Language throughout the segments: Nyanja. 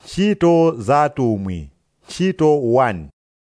Ntchito za atumwi, ntchito 1.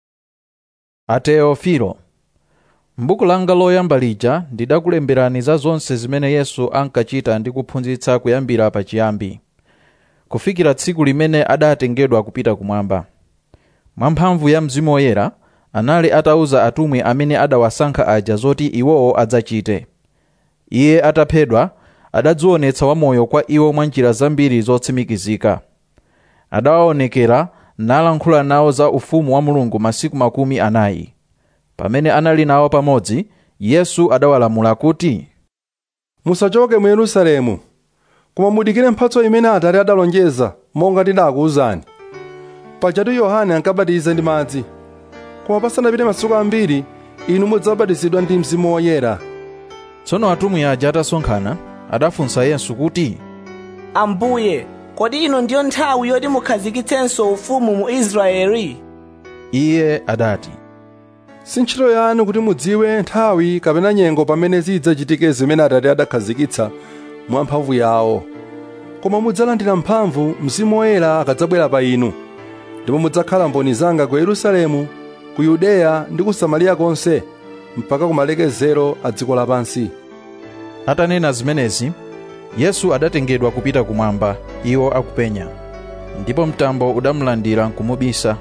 Ateofilo, m'buku langa loyamba lija ndidakulemberani za zonse zimene Yesu ankachita ndi kuphunzitsa kuyambira pachiyambi, kufikira tsiku limene adatengedwa kupita kumwamba. Mwamphamvu ya Mzimu Woyera anali atauza atumwi amene adawasankha aja zoti iwowo adzachite. Iye ataphedwa adadzionetsa wamoyo kwa iwo mwa njira zambiri zotsimikizika. Adawaonekera nalankhula nawo za ufumu wa Mulungu masiku 40. Pamene anali nawo pamodzi, Yesu adawalamula kuti, musachoke mu Yerusalemu, koma mudikire mphatso imene Atate adalonjeza monga ndidakuwuzani. Pajatu Yohane ankabatiza ndi madzi, koma pasanapite masiku ambiri inu mudzabatizidwa ndi Mzimu Woyera. Tsono atumwi aja atasonkhana adafunsa Yesu kuti, Ambuye, kodi ino ndiyo nthawi yoti mukhazikitsenso ufumu mu Israeli? Iye adati, Si ntchito yanu kuti mudziwe nthawi kapena nyengo pamene zidzachitike zimene Atate adakhazikitsa mwa mphamvu yawo. Koma mudzalandira mphamvu Mzimu Woyera akadzabwera pa inu, ndipo mudzakhala mboni zanga ku Yerusalemu, ku Yudeya ndi ku Samariya konse, mpaka kumalekezero a dziko lapansi. Atanena zimenezi, Yesu adatengedwa kupita kumwamba, iwo akupenya. Ndipo mtambo udamulandira nkumubisa,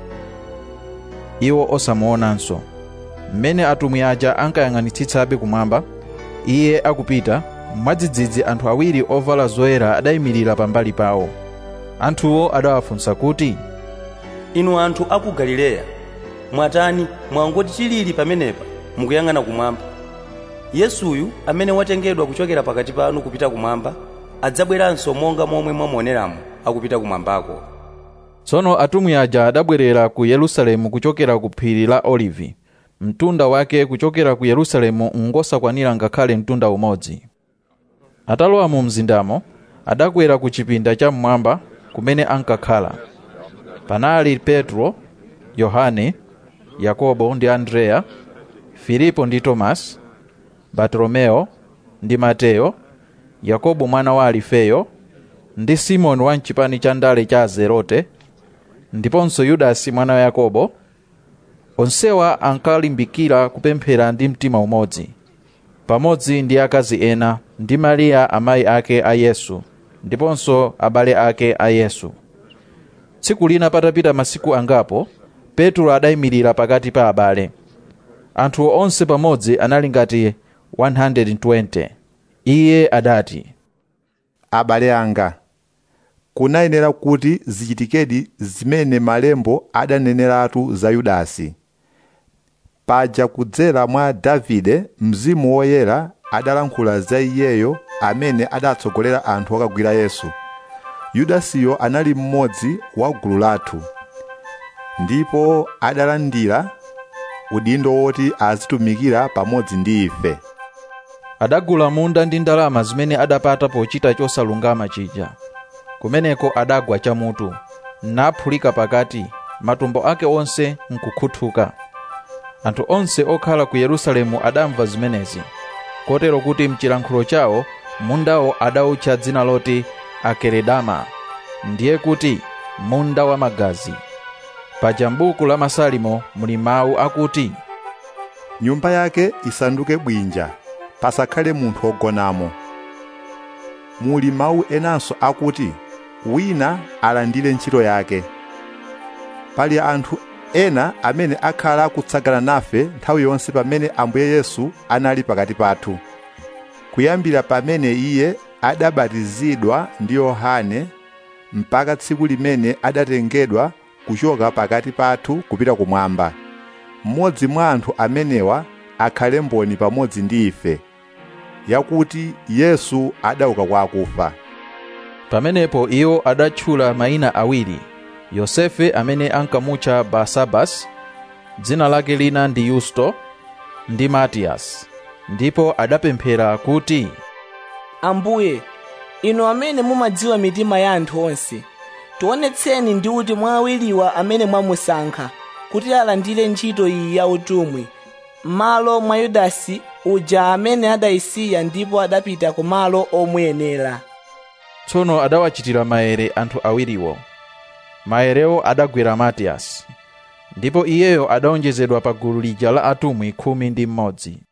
iwo osamuonanso. Mmene atumwi aja ankayang'anitsitsabe kumwamba, iye akupita, mwadzidzidzi anthu awiri ovala zoyera adayimirira pambali pawo. Anthuwo adawafunsa kuti, Inu anthu a ku Galileya, mwatani mwangoti chilili pamenepa mukuyang'ana kumwamba? Yesuyu amene watengedwa kuchokera pakati panu kupita kumwamba, adzabweranso monga momwe mwamuoneramo akupita kumwambako. Tsono atumwi aja adabwerera ku Yerusalemu kuchokera ku phiri la Olivi. Mtunda wake kuchokera ku Yerusalemu ngosakwanira ngakhale mtunda umodzi. Atalowa mu mzindamo, adakwera ku chipinda cha mmwamba kumene ankakhala. Panali Petro, Yohane, Yakobo ndi Andrea, Filipo ndi Tomasi, Bartolomeo ndi Mateyo, Yakobo mwana wa Alifeyo, ndi Simoni wa mchipani cha ndale cha Zerote, ndiponso Yudasi mwana wa Yakobo. Onsewa ankalimbikira kupemphera ndi mtima umodzi, pamodzi ndi akazi ena, ndi Mariya amayi ake a Yesu, ndiponso abale ake a Yesu. Tsiku lina patapita masiku angapo, Petro adayimirira pakati pa abale. Anthu onse pamodzi anali ngati 120. Iye adati, Abale anga, kunayenera kuti zichitikedi zimene malembo adaneneratu za Yudasi. Paja kudzera mwa Davide, Mzimu Woyera adalankhula za iyeyo amene adatsogolera anthu okagwira Yesu. Yudasiyo anali mmodzi wa gulu lathu, ndipo adalandira udindo woti azitumikira pamodzi ndi ife. Adagula munda ndi ndalama zimene adapata pochita chosalungama chija. Kumeneko adagwa chamutu, naphulika pakati, matumbo ake onse nkukhuthuka. Anthu onse okhala ku Yerusalemu adamva zimenezi, kotero kuti mchilankhulo chawo mundawo adawutcha dzina loti Akeredama, ndiye kuti munda wa magazi. Paja m'buku la Masalimo muli mawu akuti, Nyumba yake isanduke bwinja, pasakhale munthu ogonamo. Muli mawu enanso akuti, wina alandire ntchito yake. Pali anthu ena amene akhala akutsagana nafe nthawi yonse pamene Ambuye Yesu anali pakati pathu, kuyambira pamene iye adabatizidwa ndi Yohane mpaka tsiku limene adatengedwa kuchoka pakati pathu kupita kumwamba. Mmodzi mwa anthu amenewa akhale mboni pamodzi ndi ife, yakuti Yesu adauka kwa akufa. Pamenepo iwo adatchula mayina awiri, Yosefe amene ankamutcha Basabas, dzina lake lina ndi Yusto, ndi Matiyasi. Ndipo adapemphera kuti, Ambuye, inu amene mumadziwa mitima ya anthu onse, tionetseni ndi kuti mwa awiriwa amene mwamusankha kuti alandire ntchito iyi ya utumwi, m'malo mwa Yudasi uja amene adayisiya ndipo adapita ku malo omuyenera. Tsono adawachitira maere anthu awiriwo. maerewo adagwera Matiyasi, ndipo iyeyo adawonjezedwa pa gulu lija la atumwi 11.